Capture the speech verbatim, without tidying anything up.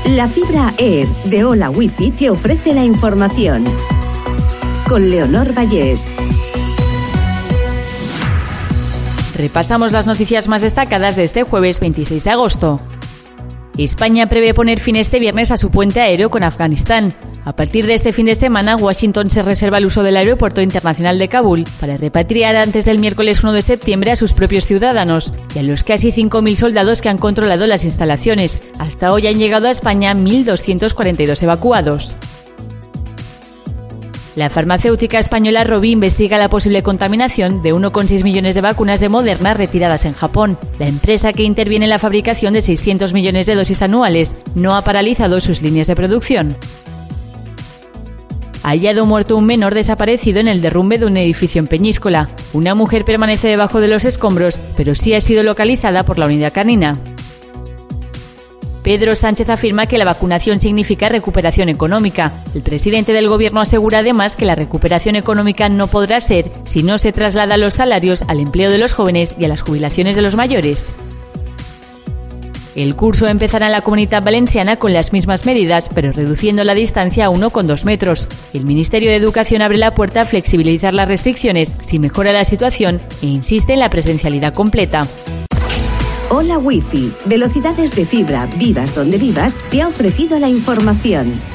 La fibra Air de Hola Wifi te ofrece la información. Con Leonor Vallés. Repasamos las noticias más destacadas de este jueves veintiséis de agosto. España prevé poner fin este viernes a su puente aéreo con Afganistán. A partir de este fin de semana, Washington se reserva el uso del aeropuerto internacional de Kabul para repatriar antes del miércoles uno de septiembre a sus propios ciudadanos y a los casi cinco mil soldados que han controlado las instalaciones. Hasta hoy han llegado a España mil doscientos cuarenta y dos evacuados. La farmacéutica española Rovi investiga la posible contaminación de uno coma seis millones de vacunas de Moderna retiradas en Japón. La empresa, que interviene en la fabricación de seiscientos millones de dosis anuales, no ha paralizado sus líneas de producción. Ha hallado muerto un menor desaparecido en el derrumbe de un edificio en Peñíscola. Una mujer permanece debajo de los escombros, pero sí ha sido localizada por la unidad canina. Pedro Sánchez afirma que la vacunación significa recuperación económica. El presidente del gobierno asegura además que la recuperación económica no podrá ser si no se traslada los salarios al empleo de los jóvenes y a las jubilaciones de los mayores. El curso empezará en la Comunitat Valenciana con las mismas medidas, pero reduciendo la distancia a uno coma dos metros. El Ministerio de Educación abre la puerta a flexibilizar las restricciones si mejora la situación e insiste en la presencialidad completa. Hola Wifi, velocidades de fibra, vivas donde vivas, te ha ofrecido la información.